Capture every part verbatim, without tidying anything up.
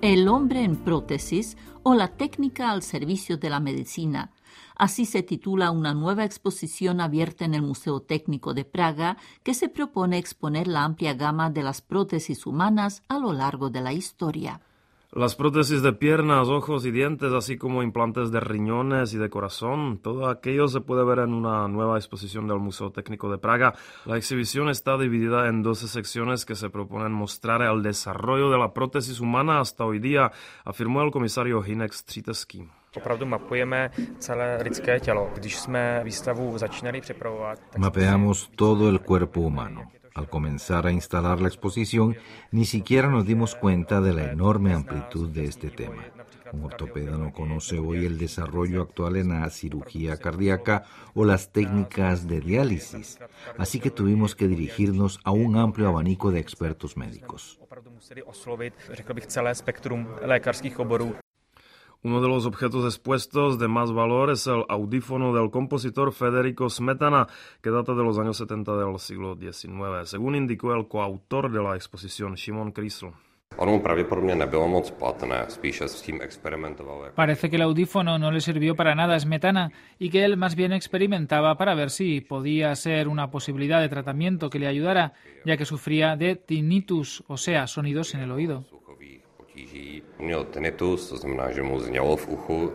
El hombre en prótesis o la técnica al servicio de la medicina. Así se titula una nueva exposición abierta en el Museo Técnico de Praga que se propone exponer la amplia gama de las prótesis humanas a lo largo de la historia. Las prótesis de piernas, ojos y dientes, así como implantes de riñones y de corazón, todo aquello se puede ver en una nueva exposición del Museo Técnico de Praga. La exhibición está dividida en doce secciones que se proponen mostrar el desarrollo de la prótesis humana hasta hoy día, afirmó el comisario Hynek Stříteský. Opravdu mapujeme celé lidské tělo. Když jsme výstavu začínali připravovat, mapeamos todo el cuerpo humano. Al comenzar a instalar la exposición, ni siquiera nos dimos cuenta de la enorme amplitud de este tema. Un ortopeda no conoce hoy el desarrollo actual en la cirugía cardíaca o las técnicas de diálisis, así que tuvimos que dirigirnos a un amplio abanico de expertos médicos. Uno de los objetos expuestos de más valor es el audífono del compositor Federico Smetana, que data de los años setenta del siglo diecinueve, según indicó el coautor de la exposición, Šimon Krysl. Parece que el audífono no le sirvió para nada a Smetana y que él más bien experimentaba para ver si podía ser una posibilidad de tratamiento que le ayudara, ya que sufría de tinnitus, o sea, sonidos en el oído. Měl tinnitus, to znamená, že mu znělo v uchu.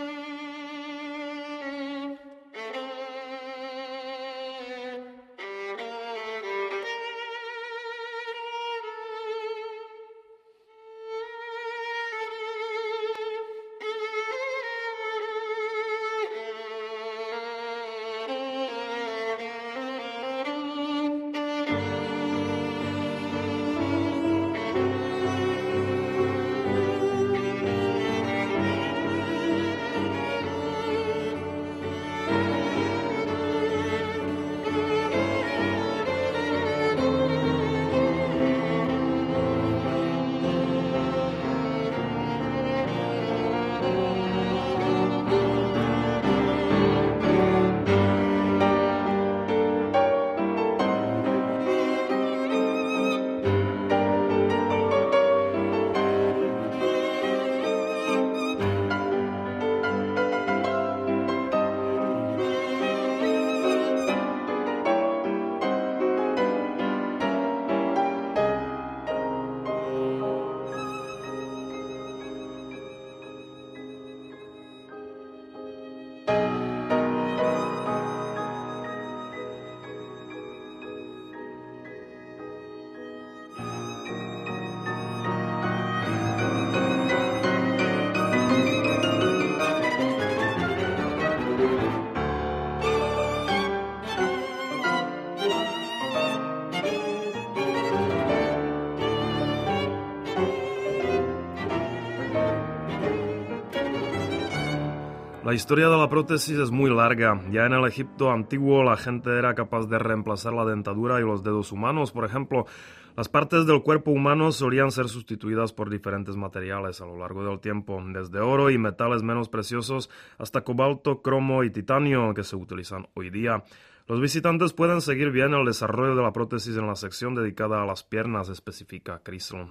La historia de la prótesis es muy larga. Ya en el Egipto antiguo la gente era capaz de reemplazar la dentadura y los dedos humanos. Por ejemplo, las partes del cuerpo humano solían ser sustituidas por diferentes materiales a lo largo del tiempo, desde oro y metales menos preciosos hasta cobalto, cromo y titanio que se utilizan hoy día. Los visitantes pueden seguir bien el desarrollo de la prótesis en la sección dedicada a las piernas, especifica Krysl.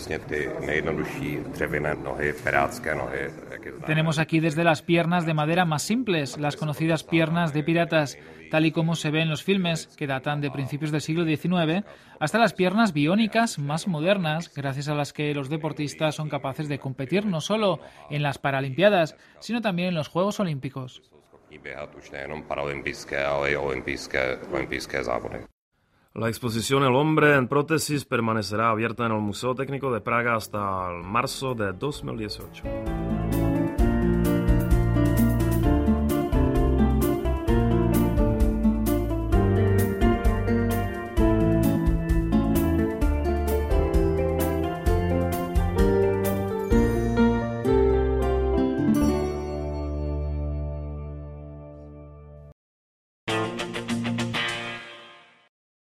Tenemos aquí desde las piernas de madera más simples, las conocidas piernas de piratas, tal y como se ve en los filmes, que datan de principios del siglo diecinueve, hasta las piernas biónicas más modernas, gracias a las que los deportistas son capaces de competir no solo en las Paralimpiadas, sino también en los Juegos Olímpicos. La exposición El hombre en prótesis permanecerá abierta en el Museo Técnico de Praga hasta el marzo de dos mil dieciocho.